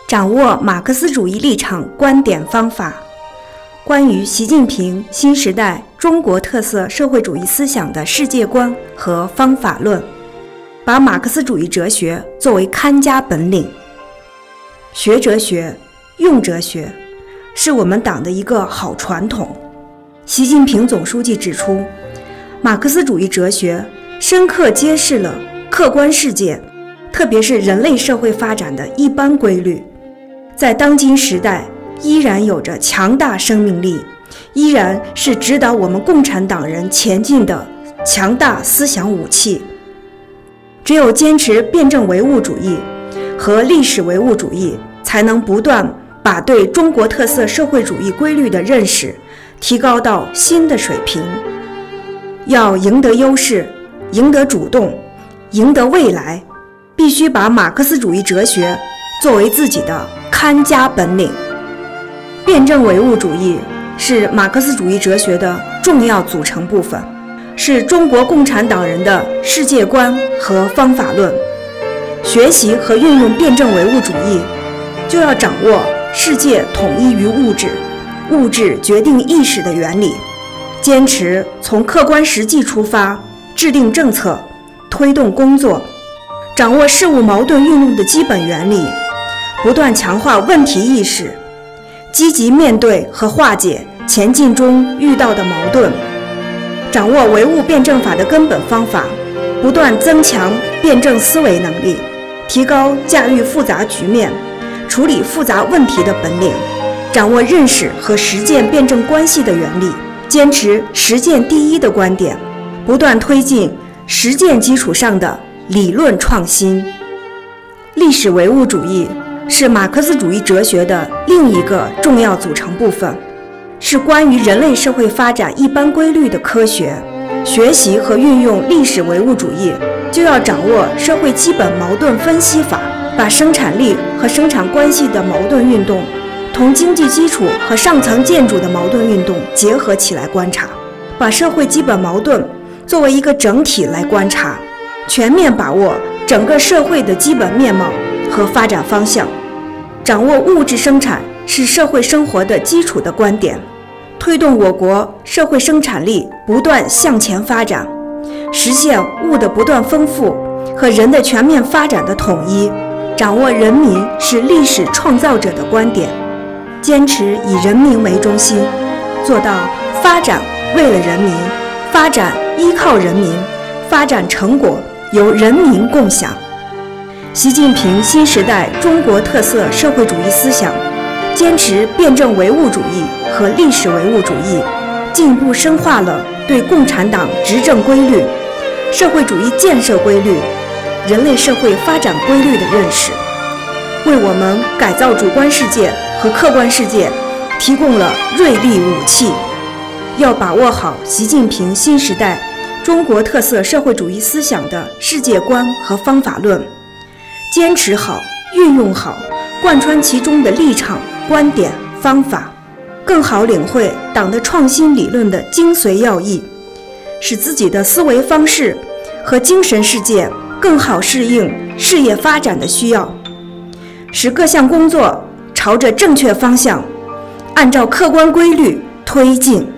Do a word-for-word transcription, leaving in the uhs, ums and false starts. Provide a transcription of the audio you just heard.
掌握马克思主义立场、观点、方法。关于习近平新时代中国特色社会主义思想的世界观和方法论，把马克思主义哲学作为看家本领。学哲学、用哲学，是我们党的一个好传统。习近平总书记指出，马克思主义哲学深刻揭示了客观世界，特别是人类社会发展的一般规律，在当今时代依然有着强大生命力，依然是指导我们共产党人前进的强大思想武器。只有坚持辩证唯物主义和历史唯物主义，才能不断把对中国特色社会主义规律的认识提高到新的水平。要赢得优势，赢得主动，赢得未来，必须把马克思主义哲学作为自己的看家本领。辩证唯物主义是马克思主义哲学的重要组成部分，是中国共产党人的世界观和方法论。学习和运用辩证唯物主义，就要掌握世界统一于物质，物质决定意识的原理，坚持从客观实际出发，制定政策，推动工作，掌握事物矛盾运用的基本原理，不断强化问题意识，积极面对和化解前进中遇到的矛盾，掌握唯物辩证法的根本方法，不断增强辩证思维能力，提高驾驭复杂局面、处理复杂问题的本领，掌握认识和实践辩证关系的原理，坚持实践第一的观点，不断推进实践基础上的理论创新。历史唯物主义是马克思主义哲学的另一个重要组成部分，是关于人类社会发展一般规律的科学。学习和运用历史唯物主义，就要掌握社会基本矛盾分析法，把生产力和生产关系的矛盾运动同经济基础和上层建筑的矛盾运动结合起来观察，把社会基本矛盾作为一个整体来观察，全面把握整个社会的基本面貌和发展方向，掌握物质生产是社会生活的基础的观点，推动我国社会生产力不断向前发展，实现物的不断丰富和人的全面发展的统一，掌握人民是历史创造者的观点，坚持以人民为中心，做到发展为了人民，发展依靠人民，发展成果由人民共享。习近平新时代中国特色社会主义思想，坚持辩证唯物主义和历史唯物主义，进一步深化了对共产党执政规律、社会主义建设规律、人类社会发展规律的认识，为我们改造主观世界和客观世界提供了锐利武器。要把握好习近平新时代中国特色社会主义思想的世界观和方法论，坚持好、运用好、贯穿其中的立场、观点、方法，更好领会党的创新理论的精髓要义，使自己的思维方式和精神世界更好适应事业发展的需要，使各项工作朝着正确方向，按照客观规律推进。